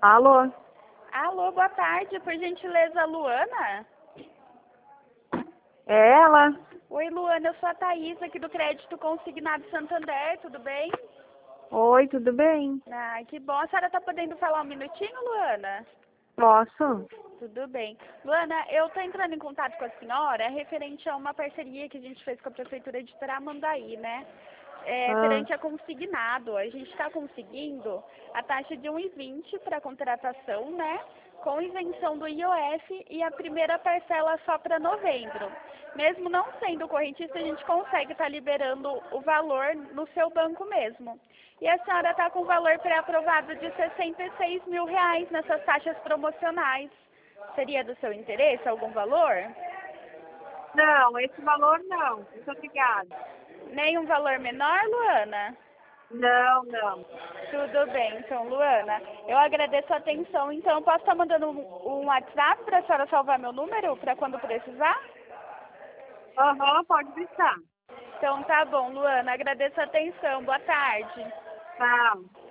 Alô? Alô, boa tarde, por gentileza, Luana? É ela? Oi, Luana, eu sou a Thaís, aqui do Crédito Consignado Santander, tudo bem? Oi, tudo bem? Ah, que bom. A senhora tá podendo falar um minutinho, Luana? Posso? Tudo bem. Luana, eu tô entrando em contato com a senhora referente a uma parceria que a gente fez com a Prefeitura de Tramandaí, né? Ah, Referente a consignado. A gente está conseguindo a taxa de 1,20 para contratação, né? Com isenção do IOF e a primeira parcela só para novembro. Mesmo não sendo correntista, a gente consegue estar liberando o valor no seu banco mesmo. E a senhora está com o valor pré-aprovado de R$ 66 mil nessas taxas promocionais. Seria do seu interesse algum valor? não, esse valor não. Muito obrigada. Nenhum valor menor, Luana? Não. Tudo bem, então, Luana. Eu agradeço a atenção. Então, posso estar mandando um WhatsApp para a senhora salvar meu número para quando precisar? Aham, pode deixar. Então, tá bom, Luana. Agradeço a atenção. Boa tarde. Tá.